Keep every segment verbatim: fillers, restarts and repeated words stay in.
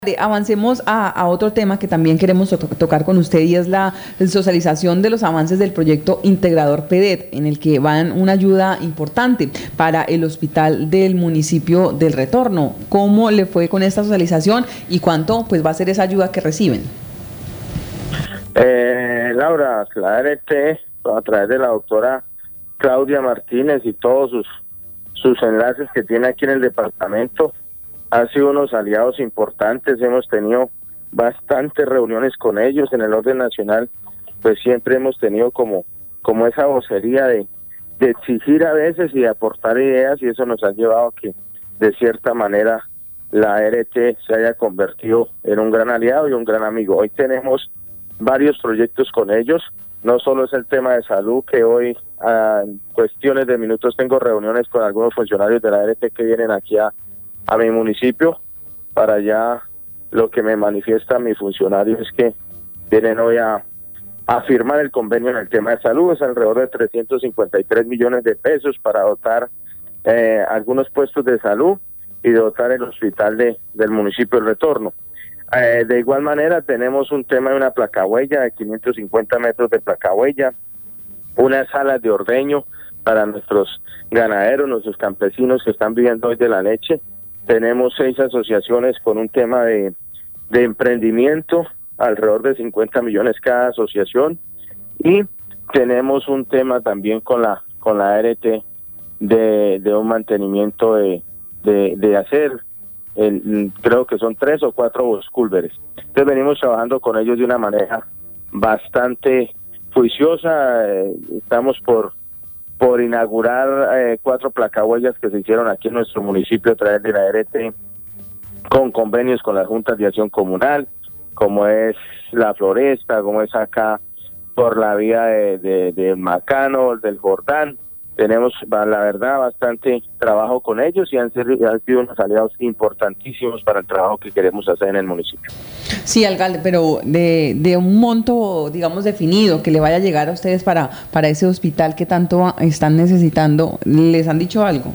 Avancemos a, a otro tema que también queremos to tocar con usted y es la socialización de los avances del proyecto Integrador P D E T, en el que van una ayuda importante para el hospital del municipio del Retorno. ¿Cómo le fue con esta socialización y cuánto pues va a ser esa ayuda que reciben? Eh, Laura, la R T, a través de la doctora Claudia Martínez y todos sus, sus enlaces que tiene aquí en el departamento, han sido unos aliados importantes. Hemos tenido bastantes reuniones con ellos en el orden nacional, pues siempre hemos tenido como, como esa vocería de, de exigir a veces y de aportar ideas, y eso nos ha llevado a que de cierta manera la R T se haya convertido en un gran aliado y un gran amigo. Hoy tenemos varios proyectos con ellos, no solo es el tema de salud, que hoy a cuestiones de minutos tengo reuniones con algunos funcionarios de la R T que vienen aquí a a mi municipio. Para allá lo que me manifiesta mi funcionario es que vienen hoy a, a firmar el convenio en el tema de salud. Es alrededor de trescientos cincuenta y tres millones de pesos para dotar eh, algunos puestos de salud y dotar el hospital de, del municipio del Retorno. Eh, de igual manera tenemos un tema de una placahuella de quinientos cincuenta metros de placahuella, unas salas de ordeño para nuestros ganaderos, nuestros campesinos que están viviendo hoy de la leche. Tenemos seis asociaciones con un tema de, de emprendimiento, alrededor de cincuenta millones cada asociación, y tenemos un tema también con la con la R T de, de un mantenimiento de, de, de hacer, el, creo que son tres o cuatro boscúlveres. Entonces venimos trabajando con ellos de una manera bastante juiciosa. Eh, estamos por por inaugurar eh, cuatro placahuellas que se hicieron aquí en nuestro municipio a través de la R T, con convenios con las juntas de acción comunal, como es La Floresta, como es acá por la vía de, de, de Macano, del Jordán. Tenemos, la verdad, bastante trabajo con ellos y han, ser, han sido unos aliados importantísimos para el trabajo que queremos hacer en el municipio. Sí, alcalde, pero de, de un monto, digamos, definido que le vaya a llegar a ustedes para, para ese hospital que tanto están necesitando, ¿les han dicho algo?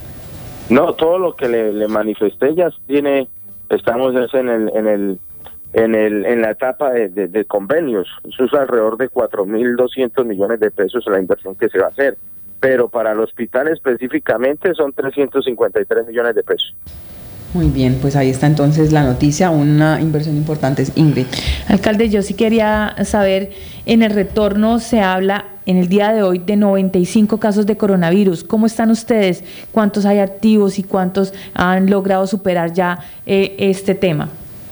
No, todo lo que le, le manifesté ya tiene, estamos en el, en el, en el, en la etapa de, de, de convenios. Eso es alrededor de cuatro mil doscientos millones de pesos la inversión que se va a hacer, pero para el hospital específicamente son trescientos cincuenta y tres millones de pesos. Muy bien, pues ahí está entonces la noticia, una inversión importante. Ingrid. Alcalde, yo sí quería saber, en el Retorno se habla en el día de hoy de noventa y cinco casos de coronavirus. ¿Cómo están ustedes? ¿Cuántos hay activos y cuántos han logrado superar ya eh, este tema?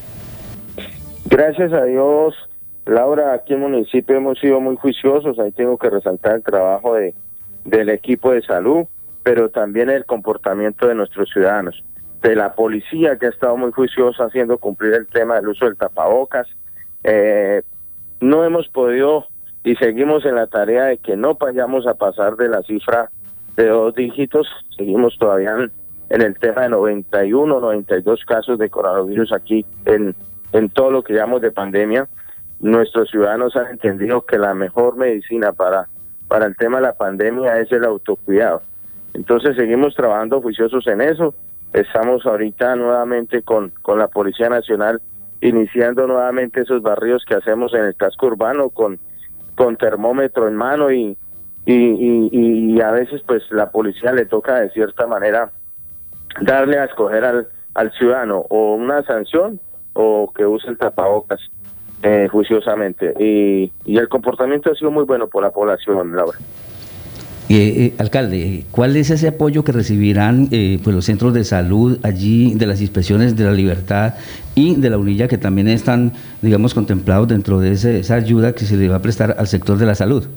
Gracias a Dios, Laura, aquí en el municipio hemos sido muy juiciosos. Ahí tengo que resaltar el trabajo de del equipo de salud, pero también el comportamiento de nuestros ciudadanos, de la policía, que ha estado muy juiciosa haciendo cumplir el tema del uso del tapabocas. Eh, no hemos podido y seguimos en la tarea de que no vayamos a pasar de la cifra de dos dígitos. Seguimos todavía en, en el tema de noventa y uno, noventa y dos casos de coronavirus aquí en, en todo lo que llamamos de pandemia. Nuestros ciudadanos han entendido que la mejor medicina para para el tema de la pandemia es el autocuidado. Entonces seguimos trabajando juiciosos en eso. Estamos ahorita nuevamente con, con la Policía Nacional iniciando nuevamente esos barridos que hacemos en el casco urbano con, con termómetro en mano y, y, y, y a veces pues la policía le toca de cierta manera darle a escoger al, al ciudadano o una sanción o que use el tapabocas. Eh, juiciosamente y, y el comportamiento ha sido muy bueno por la población, Laura. Eh, eh, alcalde, ¿cuál es ese apoyo que recibirán eh, pues los centros de salud allí de las inspecciones de la Libertad y de la Unilla, que también están, digamos, contemplados dentro de ese, esa ayuda que se le va a prestar al sector de la salud?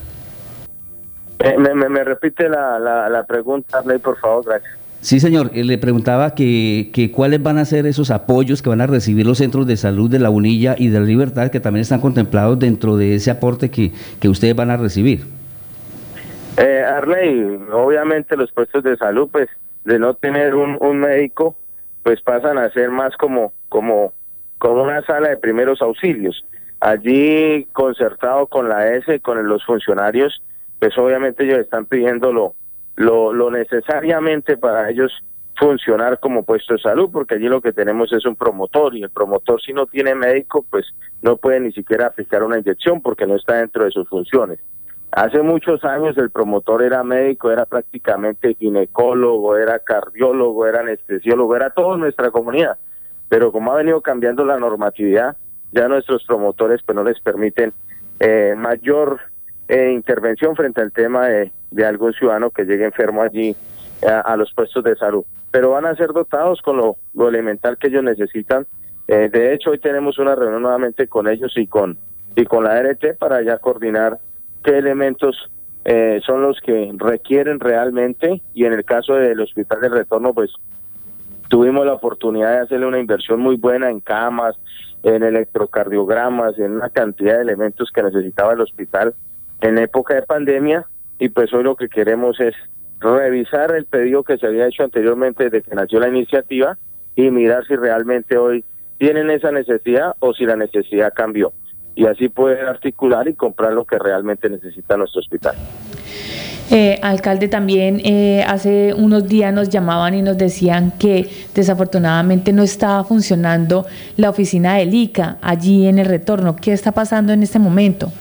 Eh, me, me, me repite la, la, la pregunta, Arley, por favor, gracias. Sí, señor, le preguntaba que, que cuáles van a ser esos apoyos que van a recibir los centros de salud de la Unilla y de la Libertad, que también están contemplados dentro de ese aporte que, que ustedes van a recibir. Eh, Arley, obviamente los puestos de salud, pues, de no tener un, un médico, pues pasan a ser más como, como, como una sala de primeros auxilios. Allí, concertado con la E S E, con los funcionarios, pues obviamente ellos están pidiendo lo Lo, lo necesariamente para ellos funcionar como puesto de salud, porque allí lo que tenemos es un promotor, y el promotor, si no tiene médico, pues no puede ni siquiera aplicar una inyección porque no está dentro de sus funciones. Hace muchos años el promotor era médico, era prácticamente ginecólogo, era cardiólogo, era anestesiólogo, era toda nuestra comunidad, pero como ha venido cambiando la normatividad, ya nuestros promotores pues no les permiten eh, mayor eh, intervención frente al tema de, de algún ciudadano que llegue enfermo allí a, a los puestos de salud, pero van a ser dotados con lo, lo elemental que ellos necesitan. Eh, de hecho, hoy tenemos una reunión nuevamente con ellos y con y con la A R T para ya coordinar qué elementos eh, son los que requieren realmente, y en el caso del Hospital del Retorno, pues tuvimos la oportunidad de hacerle una inversión muy buena en camas, en electrocardiogramas, en una cantidad de elementos que necesitaba el hospital en época de pandemia, y pues hoy lo que queremos es revisar el pedido que se había hecho anteriormente desde que nació la iniciativa y mirar si realmente hoy tienen esa necesidad o si la necesidad cambió, y así poder articular y comprar lo que realmente necesita nuestro hospital. Eh, alcalde, también eh, hace unos días nos llamaban y nos decían que desafortunadamente no estaba funcionando la oficina del I C A allí en el Retorno. ¿Qué está pasando en este momento?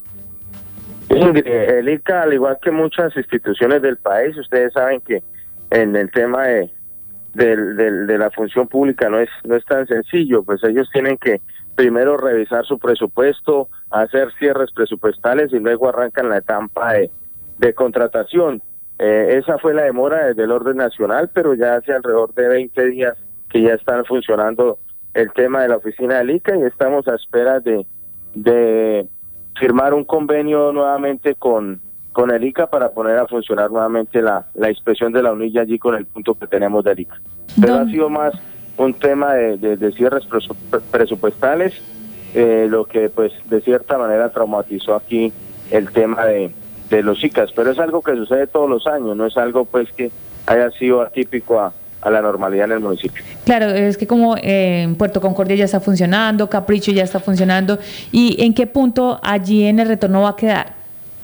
Ingrid, el I C A, al igual que muchas instituciones del país, ustedes saben que en el tema de, de, de, de la función pública no es, no es tan sencillo, pues ellos tienen que primero revisar su presupuesto, hacer cierres presupuestales y luego arrancan la etapa de de contratación. Eh, esa fue la demora desde el orden nacional, pero ya hace alrededor de veinte días que ya están funcionando el tema de la oficina del I C A, y estamos a espera de, de firmar un convenio nuevamente con, con el I C A para poner a funcionar nuevamente la, la inspección de la unilla allí con el punto que tenemos del I C A. Pero ha sido más un tema de, de, de cierres presupuestales, eh, lo que pues de cierta manera traumatizó aquí el tema de de los I C As, pero es algo que sucede todos los años, no es algo pues que haya sido atípico a, a la normalidad en el municipio. Claro, es que como eh, en Puerto Concordia ya está funcionando, Capricho ya está funcionando, ¿y en qué punto allí en el Retorno va a quedar?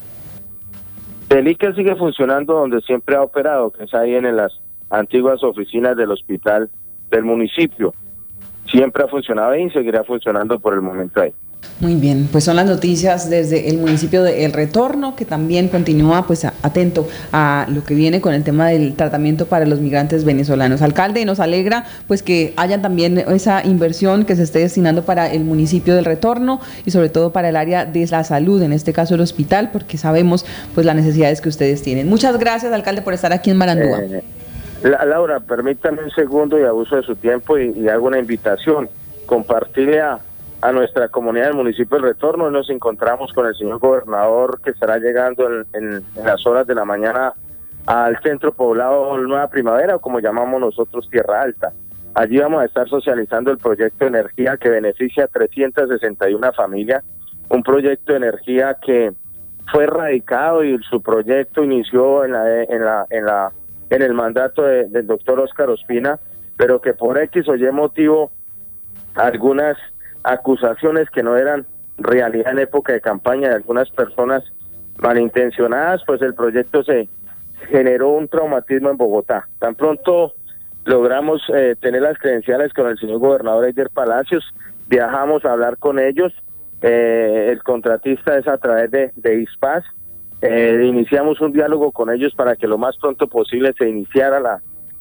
El I C A sigue funcionando donde siempre ha operado, que es ahí en las antiguas oficinas del hospital del municipio. Siempre ha funcionado ahí y seguirá funcionando por el momento ahí. Muy bien, pues son las noticias desde el municipio de El Retorno, que también continúa pues atento a lo que viene con el tema del tratamiento para los migrantes venezolanos. Alcalde, nos alegra pues que haya también esa inversión que se esté destinando para el municipio del Retorno y sobre todo para el área de la salud, en este caso el hospital, porque sabemos pues las necesidades que ustedes tienen. Muchas gracias, alcalde, por estar aquí en Marandúa. Eh, Laura, permítame un segundo y abuso de su tiempo y, y hago una invitación. Compartirle a a nuestra comunidad del municipio del Retorno. Nos encontramos con el señor gobernador, que estará llegando en, en, en las horas de la mañana al centro poblado Nueva Primavera, o como llamamos nosotros, Tierra Alta. Allí vamos a estar socializando el proyecto de energía que beneficia a trescientas sesenta y una familias, un proyecto de energía que fue radicado y su proyecto inició en la en la en la en el mandato de, del doctor Óscar Ospina, pero que por X o Y motivo algunas acusaciones que no eran realidad en época de campaña de algunas personas malintencionadas, pues el proyecto se generó un traumatismo en Bogotá. Tan pronto logramos eh, tener las credenciales con el señor gobernador Eider Palacios, viajamos a hablar con ellos, eh, el contratista es a través de, de ISPAS, eh, iniciamos un diálogo con ellos para que lo más pronto posible se iniciara la,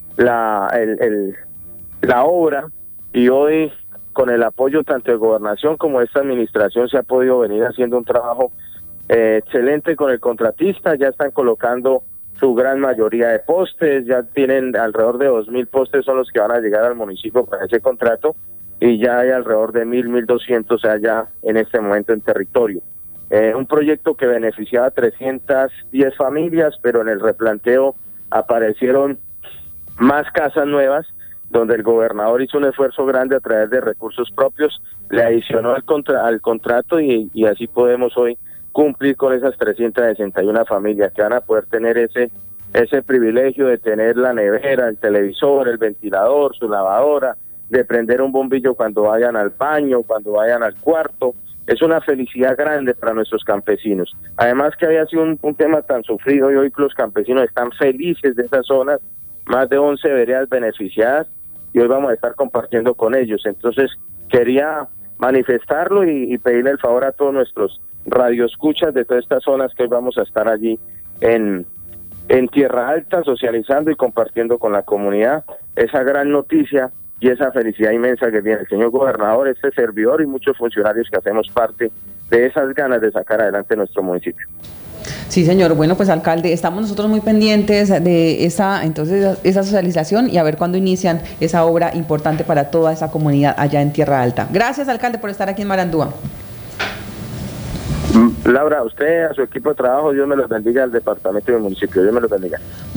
la, el, el, la obra, y hoy con el apoyo tanto de Gobernación como de esta administración se ha podido venir haciendo un trabajo eh, excelente con el contratista. Ya están colocando su gran mayoría de postes, ya tienen alrededor de dos mil postes son los que van a llegar al municipio con ese contrato, y ya hay alrededor de mil, mil doscientos allá en este momento en territorio. Eh, un proyecto que beneficiaba a trescientas diez familias, pero en el replanteo aparecieron más casas nuevas, donde el gobernador hizo un esfuerzo grande a través de recursos propios, le adicionó al, contra, al contrato y, y así podemos hoy cumplir con esas trescientas sesenta y una familias que van a poder tener ese ese privilegio de tener la nevera, el televisor, el ventilador, su lavadora, de prender un bombillo cuando vayan al baño, cuando vayan al cuarto. Es una felicidad grande para nuestros campesinos. Además que había sido un, un tema tan sufrido, y hoy los campesinos están felices de esas zonas, más de once veredas beneficiadas y hoy vamos a estar compartiendo con ellos. Entonces quería manifestarlo y, y pedirle el favor a todos nuestros radioescuchas de todas estas zonas que hoy vamos a estar allí en, en Tierra Alta socializando y compartiendo con la comunidad esa gran noticia y esa felicidad inmensa que tiene el señor gobernador, este servidor y muchos funcionarios que hacemos parte de esas ganas de sacar adelante nuestro municipio. Sí, señor. Bueno, pues alcalde, estamos nosotros muy pendientes de esa, entonces, esa socialización y a ver cuándo inician esa obra importante para toda esa comunidad allá en Tierra Alta. Gracias, alcalde, por estar aquí en Marandúa. Laura, a usted, a su equipo de trabajo, Dios me los bendiga, al departamento y al municipio, Dios me los bendiga.